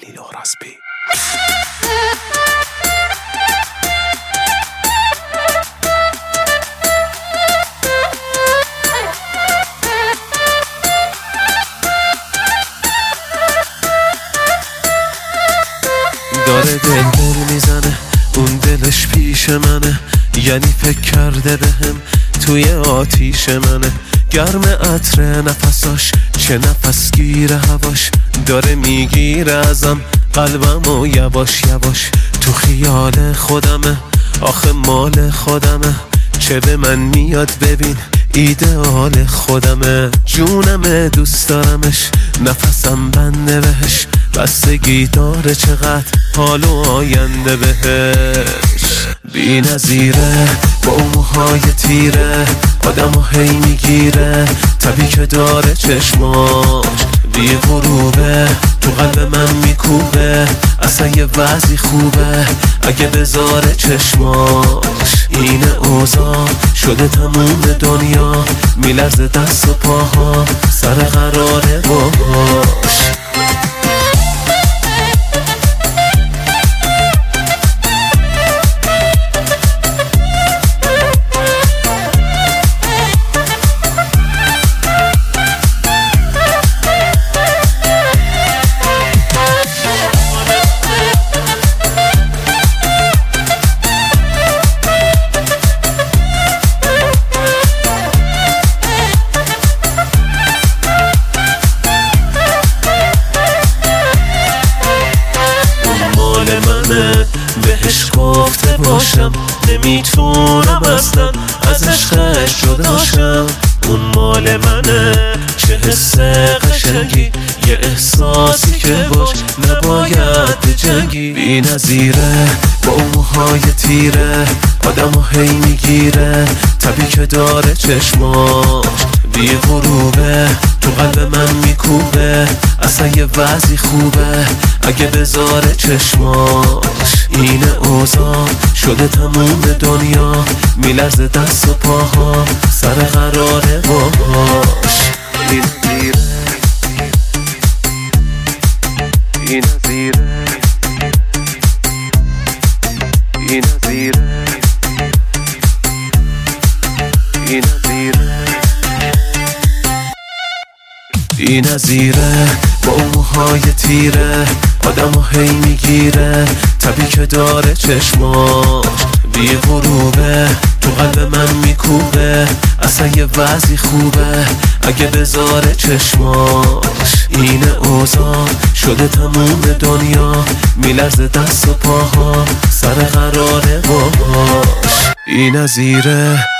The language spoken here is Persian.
کیلو راسپی. داره دل میزنه، اون دلش پیش منه، یعنی فکر کرده بهم توی آتیش منه. گرم عطر نفساش، چه نفس گیره هواش، داره میگیره ازم قلبم و یواش یواش. تو خیال خودمه، آخه مال خودمه، چه به من میاد ببین ایدئال خودمه. جونمه دوست دارمش، نفسم بنده بهش، بستگی داره چقدر حال و آینده بهش. بی نظیره با اون موهای تیره، آدمو هی میگیره، طبی که داره چشماش بی غروبه، تو قلب من میکوبه، اصلا یه وضعی خوبه اگه بذاره چشماش. اینه اوضاع شده تموم دنیا، میلرزه دست و پاها، سر قراره باش. بهش گفته باشم نمیتونم اصلا از عشقش جداشم. اون مال منه، چه حس قشنگی، یه احساسی که باش نباید بجنگی. بی نظیره با اون موهای تیره، آدمو هی میگیره، طبی که داره چشماش بی غروبه، تو قلب من میکوبه، اصلا یه وضعی خوبه اگه بذاره چشماش. اینه اوضاع شده تموم دنیا، میلرزه دست و پاها، سر قراره باش. این نظیره، این نظیره، این نظیره، این نظیره، این نظیره با اون موهای تیره، آدمو هی میگیره، طبی که داره چشماش بی غروبه، تو قلب من میکوبه، اصلا یه وضعی خوبه اگه بذاره چشماش. اینه اوضاع شده تموم دنیا، میلرزه دست و پاها، سر قراره باش. این نظیره.